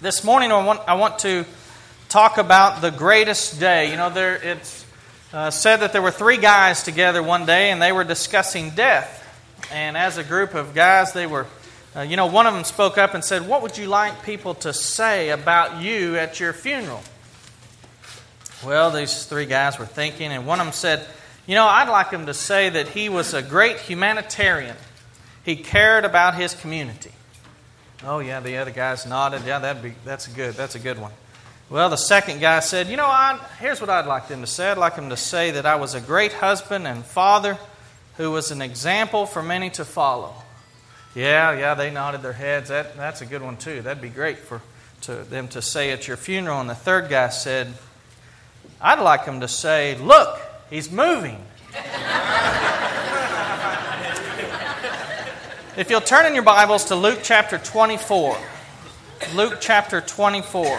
This morning I want to talk about the greatest day. You know, it's said that there were three guys together one day and they were discussing death. And as a group of guys, they were, one of them spoke up and said, "What would you like people to say about you at your funeral?" Well, these three guys were thinking, and one of them said, "I'd like them to say that he was a great humanitarian. He cared about his community." Oh yeah, the other guys nodded. Yeah, that's a good one. Well, the second guy said, here's what I'd like them to say. I'd like them to say that I was a great husband and father who was an example for many to follow. Yeah, they nodded their heads. That's a good one too. That'd be great for them to say at your funeral. And the third guy said, "I'd like them to say, look, he's moving." If you'll turn in your Bibles to Luke chapter 24. Luke chapter 24.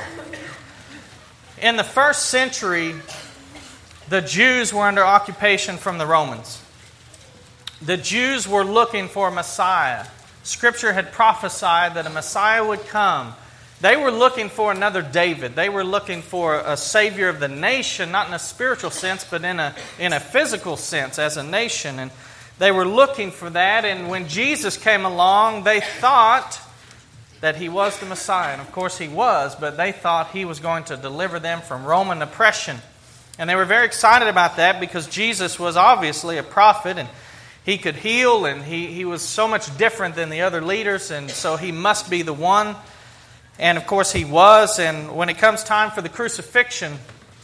In the first century, the Jews were under occupation from the Romans. The Jews were looking for a Messiah. Scripture had prophesied that a Messiah would come. They were looking for another David. They were looking for a Savior of the nation, not in a spiritual sense, but in a physical sense as a nation. And they were looking for that, and when Jesus came along, they thought that He was the Messiah. And of course He was, but they thought He was going to deliver them from Roman oppression. And they were very excited about that because Jesus was obviously a prophet, and He could heal, and He was so much different than the other leaders, and so He must be the one. And of course He was, and when it comes time for the crucifixion,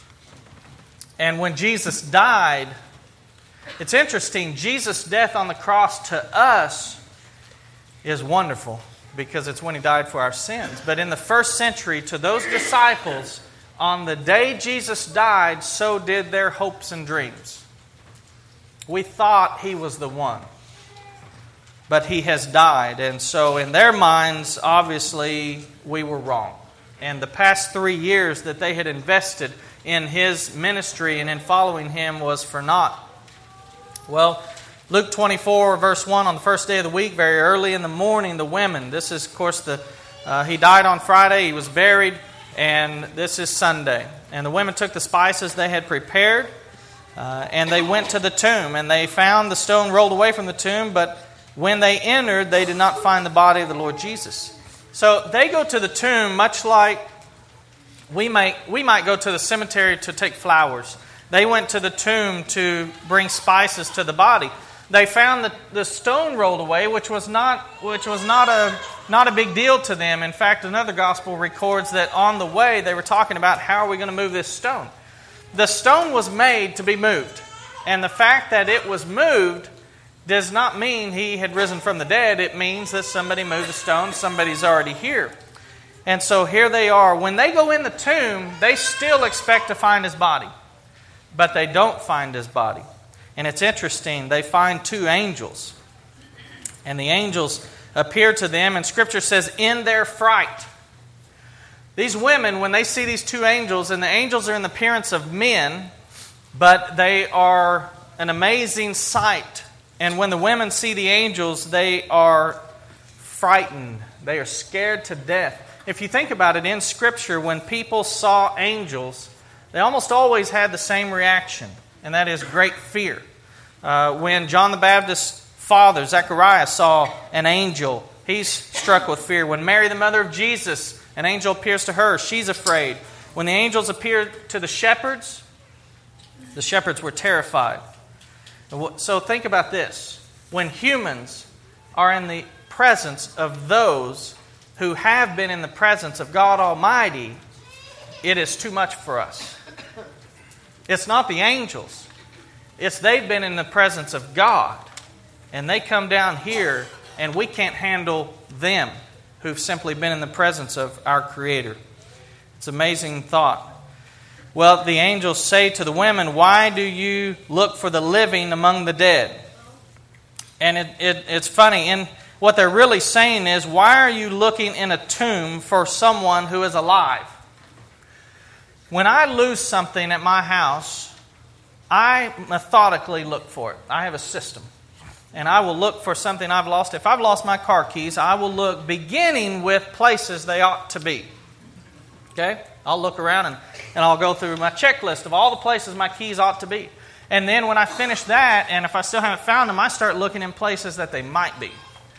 and when Jesus died, it's interesting, Jesus' death on the cross to us is wonderful because it's when He died for our sins. But in the first century, to those disciples, on the day Jesus died, so did their hopes and dreams. We thought He was the one, but He has died. And so in their minds, obviously, we were wrong. And the past 3 years that they had invested in His ministry and in following Him was for naught. Well, Luke 24, verse 1, on the first day of the week, very early in the morning, the women, this is, of course, He died on Friday, He was buried, and this is Sunday. And the women took the spices they had prepared, and they went to the tomb, and they found the stone rolled away from the tomb, but when they entered, they did not find the body of the Lord Jesus. So they go to the tomb much like we might go to the cemetery to take flowers. They went to the tomb to bring spices to the body. They found the stone rolled away, which was not a big deal to them. In fact, another gospel records that on the way they were talking about how are we going to move this stone. The stone was made to be moved, and the fact that it was moved does not mean He had risen from the dead. It means that somebody moved the stone. Somebody's already here, and so here they are. When they go in the tomb, they still expect to find His body. But they don't find His body. And it's interesting, they find two angels. And the angels appear to them, and Scripture says, in their fright. These women, when they see these two angels, and the angels are in the appearance of men, but they are an amazing sight. And when the women see the angels, they are frightened. They are scared to death. If you think about it, in Scripture, when people saw angels, they almost always had the same reaction, and that is great fear. When John the Baptist's father, Zechariah, saw an angel, he's struck with fear. When Mary, the mother of Jesus, an angel appears to her, she's afraid. When the angels appeared to the shepherds were terrified. So think about this. When humans are in the presence of those who have been in the presence of God Almighty, it is too much for us. It's not the angels. It's they've been in the presence of God. And they come down here and we can't handle them who've simply been in the presence of our Creator. It's an amazing thought. Well, the angels say to the women, "Why do you look for the living among the dead?" And it's funny. And what they're really saying is, why are you looking in a tomb for someone who is alive? When I lose something at my house, I methodically look for it. I have a system. And I will look for something I've lost. If I've lost my car keys, I will look beginning with places they ought to be. Okay? I'll look around and I'll go through my checklist of all the places my keys ought to be. And then when I finish that, and if I still haven't found them, I start looking in places that they might be.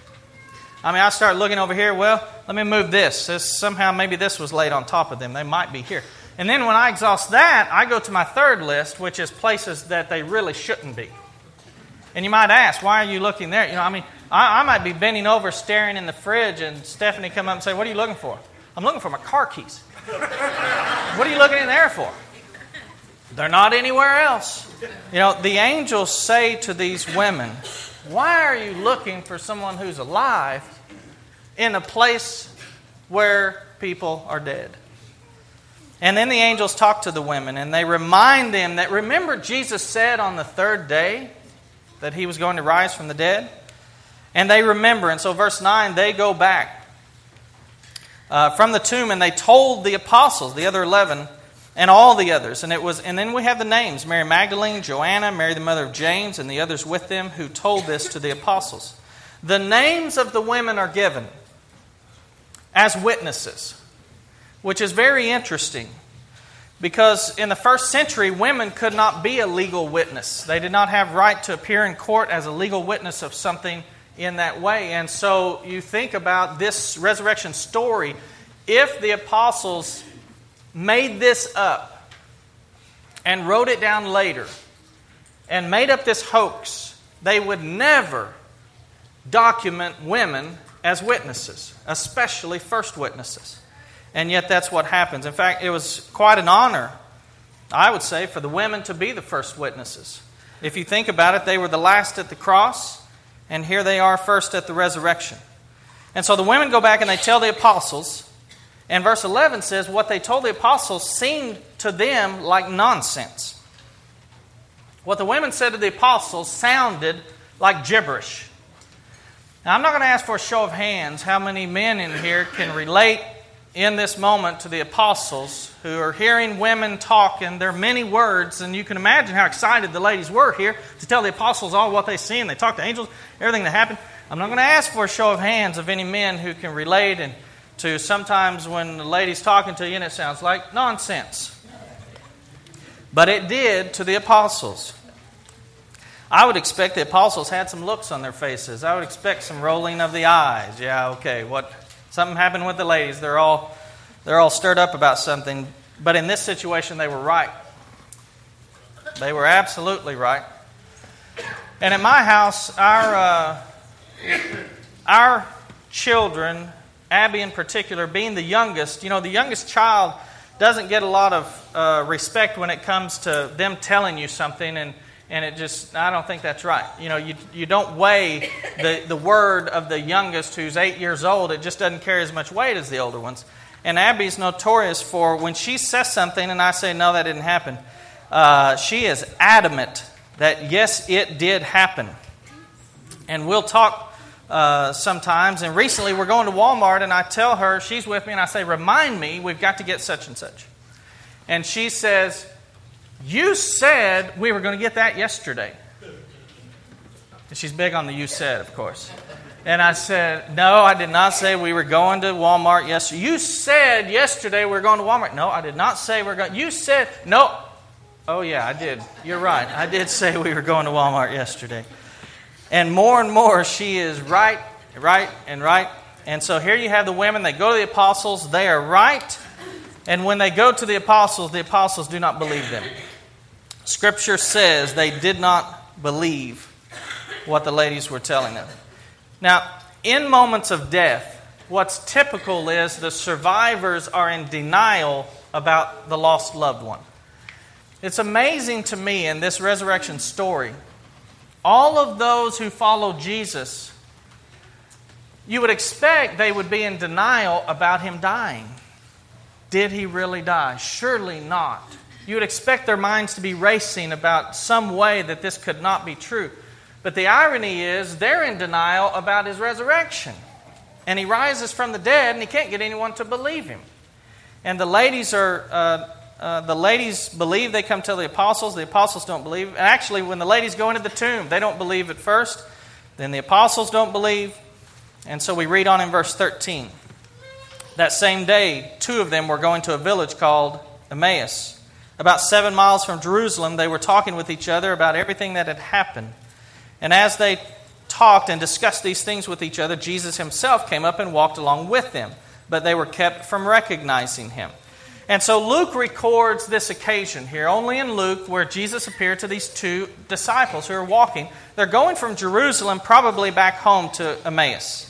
I start looking over here, well, let me move this. Somehow maybe this was laid on top of them. They might be here. And then when I exhaust that, I go to my third list, which is places that they really shouldn't be. And you might ask, why are you looking there? I might be bending over staring in the fridge and Stephanie come up and say, what are you looking for? I'm looking for my car keys. What are you looking in there for? They're not anywhere else. The angels say to these women, why are you looking for someone who's alive in a place where people are dead? And then the angels talk to the women and they remind them that, remember Jesus said on the third day that He was going to rise from the dead? And they remember. And so verse 9, they go back from the tomb and they told the apostles, the other 11, and all the others. And then we have the names, Mary Magdalene, Joanna, Mary the mother of James, and the others with them who told this to the apostles. The names of the women are given as witnesses, which is very interesting because in the first century, women could not be a legal witness. They did not have right to appear in court as a legal witness of something in that way. And so you think about this resurrection story, if the apostles made this up and wrote it down later and made up this hoax, they would never document women as witnesses, especially first witnesses. And yet that's what happens. In fact, it was quite an honor, I would say, for the women to be the first witnesses. If you think about it, they were the last at the cross, and here they are first at the resurrection. And so the women go back and they tell the apostles, and verse 11 says, what they told the apostles seemed to them like nonsense. What the women said to the apostles sounded like gibberish. Now, I'm not going to ask for a show of hands how many men in here can relate in this moment to the apostles who are hearing women talk, and there are many words, and you can imagine how excited the ladies were here to tell the apostles all what they see, and they talked to angels, everything that happened. I'm not going to ask for a show of hands of any men who can relate and to sometimes when the lady's talking to you and it sounds like nonsense. But it did to the apostles. I would expect the apostles had some looks on their faces. I would expect some rolling of the eyes. Yeah, okay, something happened with the ladies. They're all stirred up about something. But in this situation, they were right. They were absolutely right. And at my house, our children, Abby in particular, being the youngest, the youngest child doesn't get a lot of respect when it comes to them telling you something, and I don't think that's right. You don't weigh the word of the youngest who's 8 years old. It just doesn't carry as much weight as the older ones. And Abby's notorious for when she says something and I say, no, that didn't happen, she is adamant that yes, it did happen. And we'll talk sometimes, and recently we're going to Walmart and I tell her, she's with me, and I say, remind me, we've got to get such and such. And she says, you said we were going to get that yesterday. And she's big on the you said, of course. And I said, no, I did not say we were going to Walmart yesterday. You said yesterday we were going to Walmart. No, I did not say we're going. You said, no. Oh yeah, I did. You're right. I did say we were going to Walmart yesterday. And more she is right. And so here you have the women, they go to the apostles, they are right. And when they go to the apostles do not believe them. Scripture says they did not believe what the ladies were telling them. Now, in moments of death, what's typical is the survivors are in denial about the lost loved one. It's amazing to me in this resurrection story, all of those who follow Jesus, you would expect they would be in denial about Him dying. Did He really die? Surely not. You would expect their minds to be racing about some way that this could not be true. But the irony is they're in denial about His resurrection. And He rises from the dead and He can't get anyone to believe Him. And the ladies believe. They come tell the apostles don't believe. And actually, when the ladies go into the tomb, they don't believe at first. Then the apostles don't believe. And so we read on in verse 13. That same day, 2 of them were going to a village called Emmaus. About 7 miles from Jerusalem, they were talking with each other about everything that had happened. And as they talked and discussed these things with each other, Jesus himself came up and walked along with them, but they were kept from recognizing him. And so Luke records this occasion here, only in Luke, where Jesus appeared to these 2 disciples who are walking. They're going from Jerusalem, probably back home to Emmaus.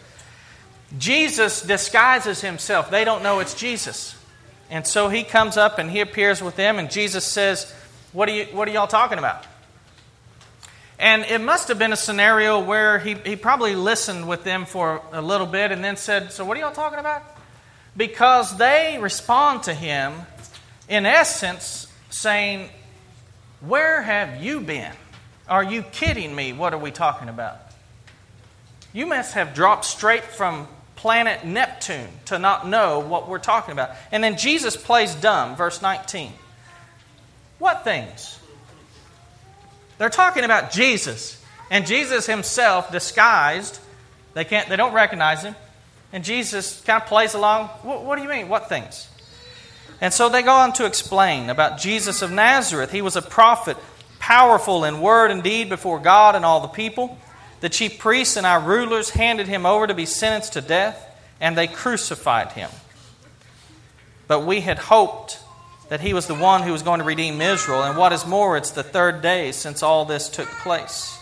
Jesus disguises himself. They don't know it's Jesus. And so he comes up and he appears with them, and Jesus says, what are y'all talking about? And it must have been a scenario where he probably listened with them for a little bit and then said, so what are y'all talking about? Because they respond to him, in essence, saying, where have you been? Are you kidding me? What are we talking about? You must have dropped straight from planet Neptune to not know what we're talking about. And then Jesus plays dumb, verse 19. What things? They're talking about Jesus. And Jesus himself, disguised, they don't recognize him. And Jesus kind of plays along. What do you mean? What things? And so they go on to explain about Jesus of Nazareth. He was a prophet, powerful in word and deed before God and all the people. The chief priests and our rulers handed him over to be sentenced to death, and they crucified him. But we had hoped that he was the one who was going to redeem Israel. And what is more, it's the 3rd day since all this took place.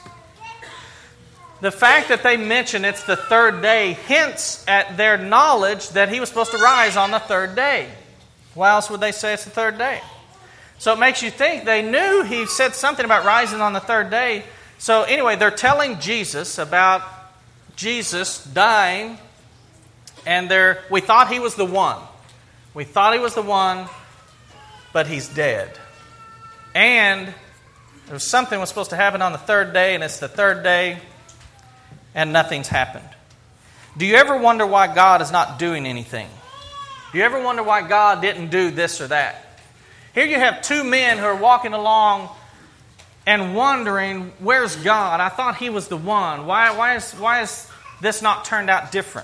The fact that they mention it's the 3rd day hints at their knowledge that he was supposed to rise on the 3rd day. Why else would they say it's the 3rd day? So it makes you think they knew he said something about rising on the 3rd day. So anyway, they're telling Jesus about Jesus dying, and we thought he was the one. We thought he was the one, but he's dead. And there was something was supposed to happen on the 3rd day, and it's the 3rd day, and nothing's happened. Do you ever wonder why God is not doing anything? Do you ever wonder why God didn't do this or that? Here you have 2 men who are walking along and wondering, where's God? I thought he was the one. Why is this not turned out different?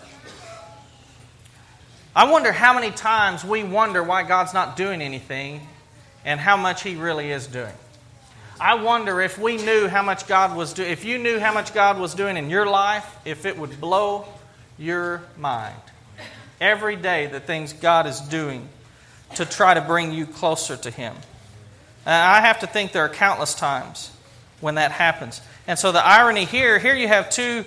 I wonder how many times we wonder why God's not doing anything and how much he really is doing. I wonder if we knew how much God was doing, if you knew how much God was doing in your life, if it would blow your mind. Every day the things God is doing to try to bring you closer to him. I have to think there are countless times when that happens. And so the irony here you have two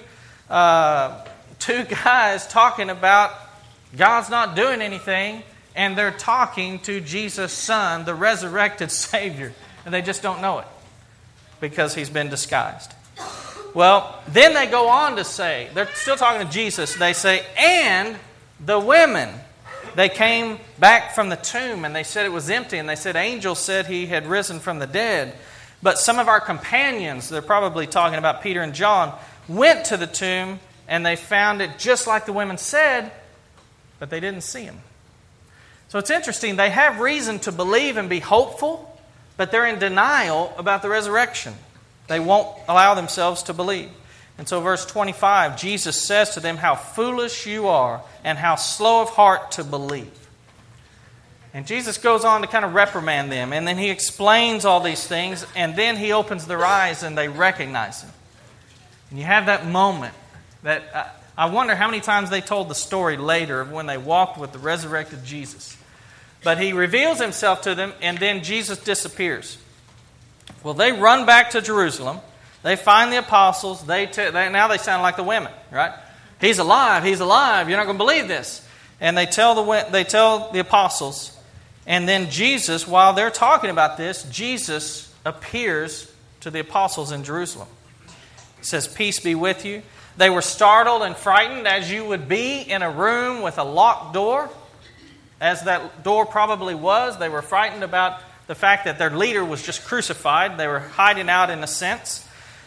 guys talking about God's not doing anything, and they're talking to Jesus' Son, the resurrected Savior, and they just don't know it because he's been disguised. Well, then they go on to say, they're still talking to Jesus, they say, and the women, they came back from the tomb and they said it was empty, and they said angels said he had risen from the dead. But some of our companions, they're probably talking about Peter and John, went to the tomb and they found it just like the women said, but they didn't see him. So it's interesting, they have reason to believe and be hopeful, but they're in denial about the resurrection. They won't allow themselves to believe. And so verse 25, Jesus says to them, how foolish you are and how slow of heart to believe. And Jesus goes on to kind of reprimand them, and then he explains all these things, and then he opens their eyes and they recognize him. And you have that moment that I wonder how many times they told the story later of when they walked with the resurrected Jesus. But he reveals himself to them, and then Jesus disappears. Well, they run back to Jerusalem. They find the apostles. Now they sound like the women, right? He's alive. He's alive. You're not going to believe this. And they tell the apostles. And then Jesus, while they're talking about this, Jesus appears to the apostles in Jerusalem. He says, peace be with you. They were startled and frightened, as you would be in a room with a locked door. As that door probably was, they were frightened about the fact that their leader was just crucified. They were hiding out in a sense.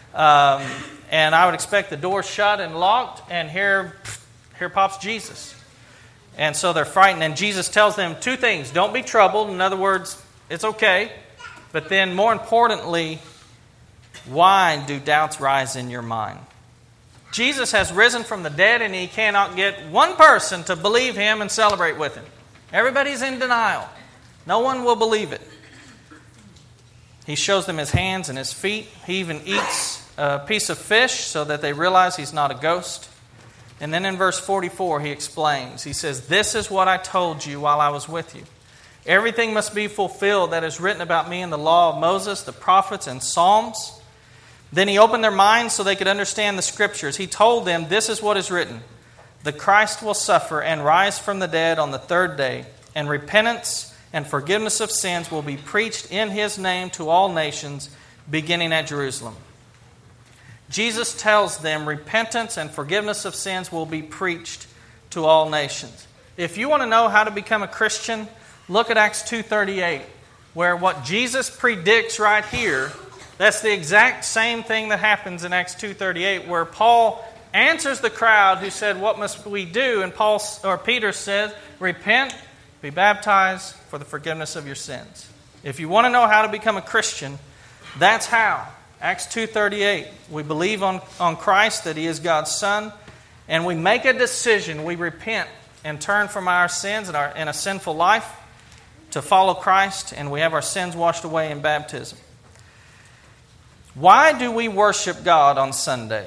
And I would expect the door shut and locked, and here pops Jesus. And so they're frightened, and Jesus tells them 2 things. Don't be troubled. In other words, it's okay. But then more importantly, why do doubts rise in your mind? Jesus has risen from the dead, and he cannot get one person to believe him and celebrate with him. Everybody's in denial. No one will believe it. He shows them his hands and his feet. He even eats a piece of fish so that they realize he's not a ghost. And then in verse 44, he explains. He says, "This is what I told you while I was with you. Everything must be fulfilled that is written about me in the law of Moses, the prophets, and Psalms." Then he opened their minds so they could understand the Scriptures. He told them, "This is what is written. The Christ will suffer and rise from the dead on the third day, and repentance and forgiveness of sins will be preached in his name to all nations, beginning at Jerusalem." Jesus tells them repentance and forgiveness of sins will be preached to all nations. If you want to know how to become a Christian, look at Acts 2:38, where what Jesus predicts right here, that's the exact same thing that happens in Acts 2:38, where Paul answers the crowd who said, "What must we do?" And Peter says, "Repent, be baptized for the forgiveness of your sins." If you want to know how to become a Christian, that's how. Acts 2:38. We believe on Christ, that he is God's Son, and we make a decision. We repent and turn from our sins and a sinful life to follow Christ, and we have our sins washed away in baptism. Why do we worship God on Sunday?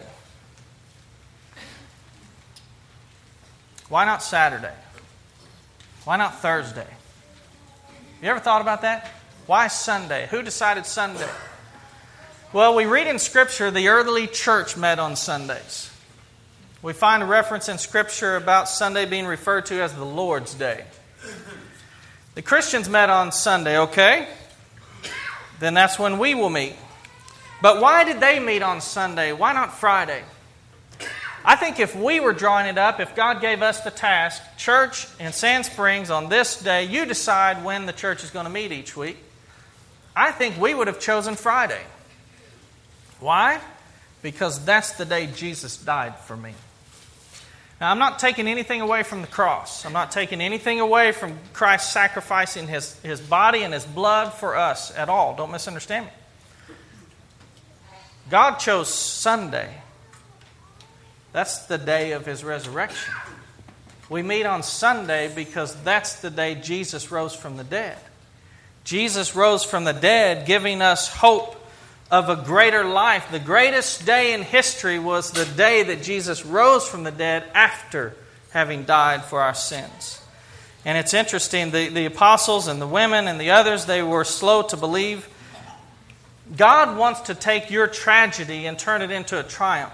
Why not Saturday? Why not Thursday? You ever thought about that? Why Sunday? Who decided Sunday? Well, we read in Scripture the early church met on Sundays. We find a reference in Scripture about Sunday being referred to as the Lord's Day. The Christians met on Sunday, okay? Then that's when we will meet. But why did they meet on Sunday? Why not Friday? I think if we were drawing it up, if God gave us the task, church in Sand Springs on this day, you decide when the church is going to meet each week, I think we would have chosen Friday. Why? Because that's the day Jesus died for me. Now, I'm not taking anything away from the cross. I'm not taking anything away from Christ sacrificing his body and his blood for us at all. Don't misunderstand me. God chose Sunday. That's the day of his resurrection. We meet on Sunday because that's the day Jesus rose from the dead. Jesus rose from the dead, giving us hope of a greater life. The greatest day in history was the day that Jesus rose from the dead after having died for our sins. And it's interesting, the apostles and the women and the others, they were slow to believe. God wants to take your tragedy and turn it into a triumph.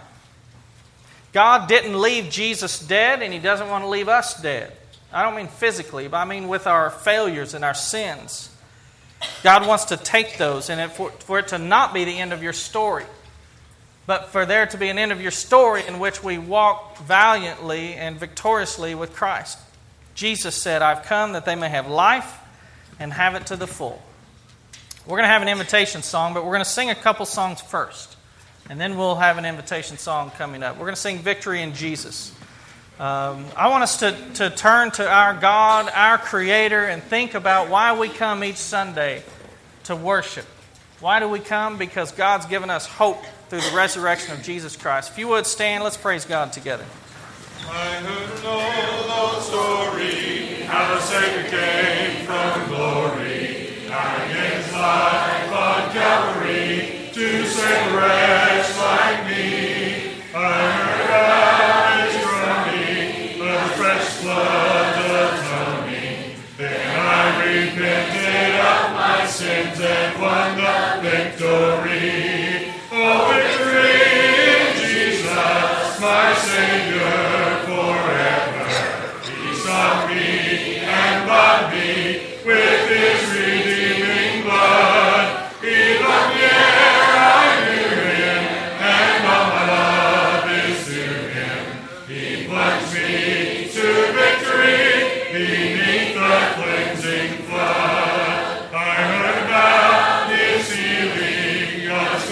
God didn't leave Jesus dead, and he doesn't want to leave us dead. I don't mean physically, but I mean with our failures and our sins. God wants to take those, and for it to not be the end of your story, but for there to be an end of your story in which we walk valiantly and victoriously with Christ. Jesus said, "I've come that they may have life and have it to the full." We're going to have an invitation song, but we're going to sing a couple songs first, and then we'll have an invitation song coming up. We're going to sing "Victory in Jesus." I want us to turn to our God, our Creator, and think about why we come each Sunday to worship. Why do we come? Because God's given us hope through the resurrection of Jesus Christ. If you would stand, let's praise God together. I heard an old story, how the Savior came from glory, dying his life on Calvary to save a wretch like me. I heard about his groaning, but the precious blood atoned me. Then I repented of my sins and won the victory. Oh, victory in Jesus, my Savior forever. He saw me and bought me with his redeeming blood. He loved me ere I knew him, and all my love is to him. He plunged me to victory beneath the cleansing flood. I heard about his healing, God's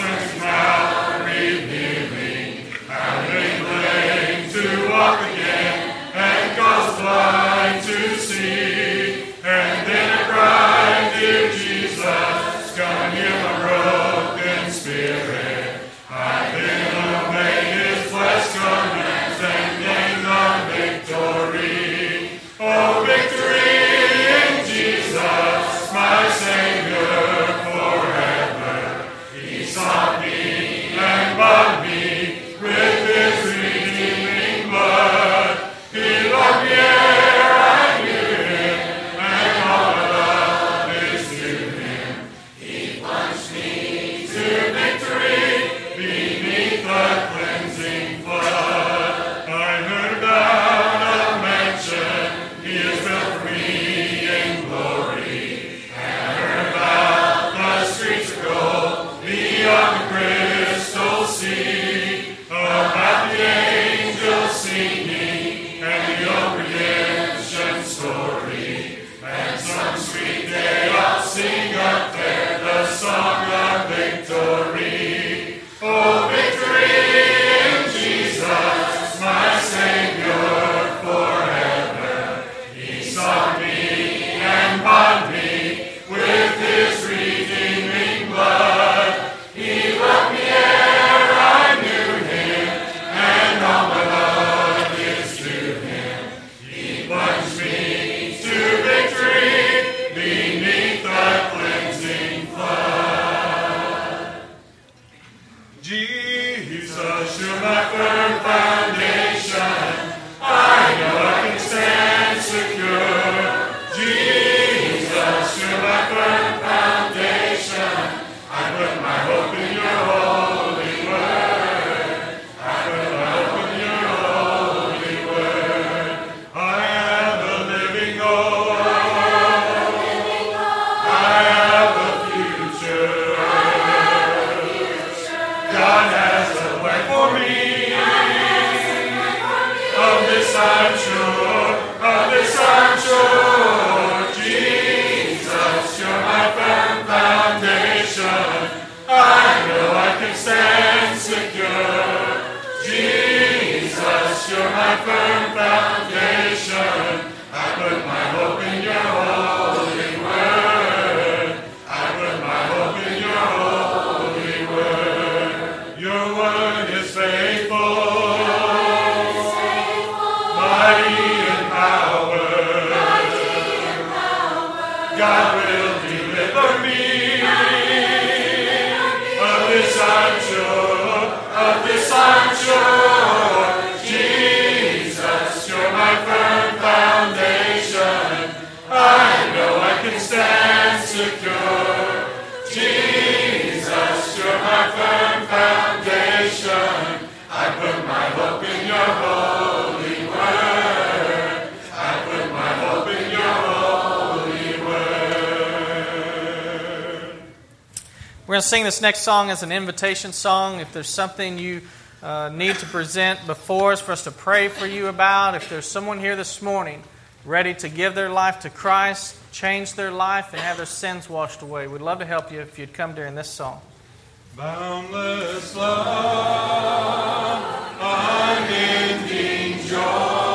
God will deliver me. Of this I'm sure, of this I'm sure. Jesus, you're my firm foundation. I know I can stand secure. Jesus, you're my firm foundation. I put my hope in your holy word. I put my hope in your holy word. We're going to sing this next song as an invitation song. If there's something you need to present before us for us to pray for you about, if there's someone here this morning ready to give their life to Christ, change their life, and have their sins washed away, we'd love to help you if you'd come during this song. Boundless love, unending joy.